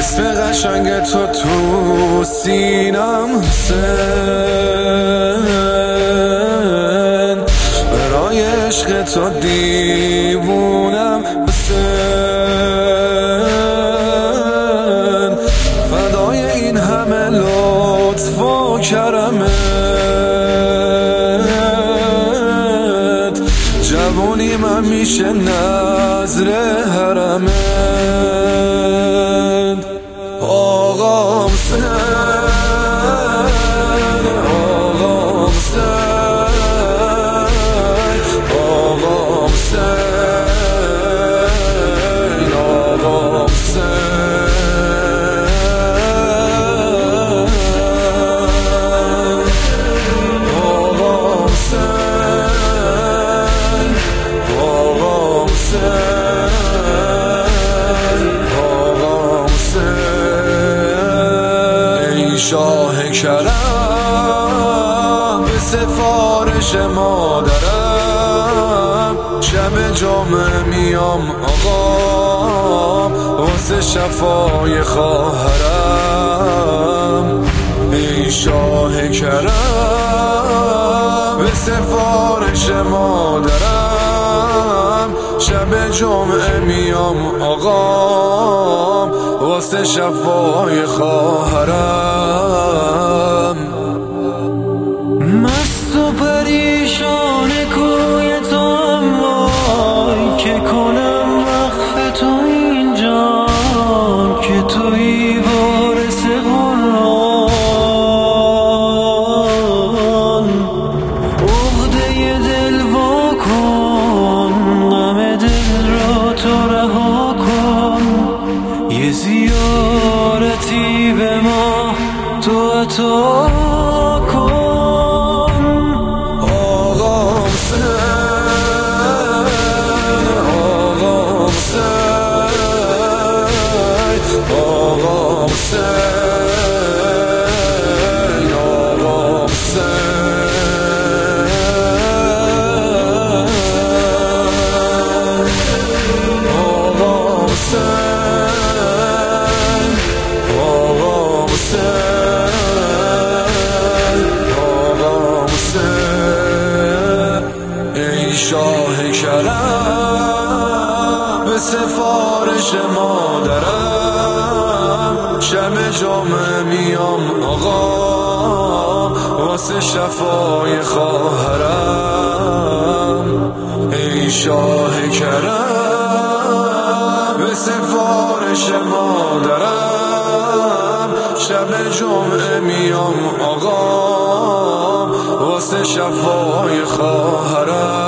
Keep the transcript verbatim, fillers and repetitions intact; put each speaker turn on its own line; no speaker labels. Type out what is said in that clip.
اسم قشنگ تو تو سینم حسین، برای عشق تو دیوونم حسین، فدای این همه لطف و کرمت، جوونی من میشه نظر حرمت. آقا حسین، آقا حسین، آقا حسین، آقا حسین، آقا حسین، آقا حسین. ای شاه کرم به سفارش مادرم، شب جمعه میام آقا واسه شفای خواهرم. ای شاه کرم به سفارش مادرم، شب جمعه میام آقا واسه شفای خواهرم.
مست و پریشان کوی تو وای که کنم وقف تو اینجا، که تویی وارث قرآن. عقده دل وا کن، غم دل را تو رها کن، یه زیارتی به ما تو عطا کن.
آقا حسین، آقا حسین، آقا حسین، آقا حسین، آقا حسین، آقا حسین. ای شاه کرم به سفارش مادرم، شب جمعه میام آقا واسه شفای خواهرم. ای شاه کرم به سفارش مادرم، شب جمعه میام آقا واسه شفای خواهرم.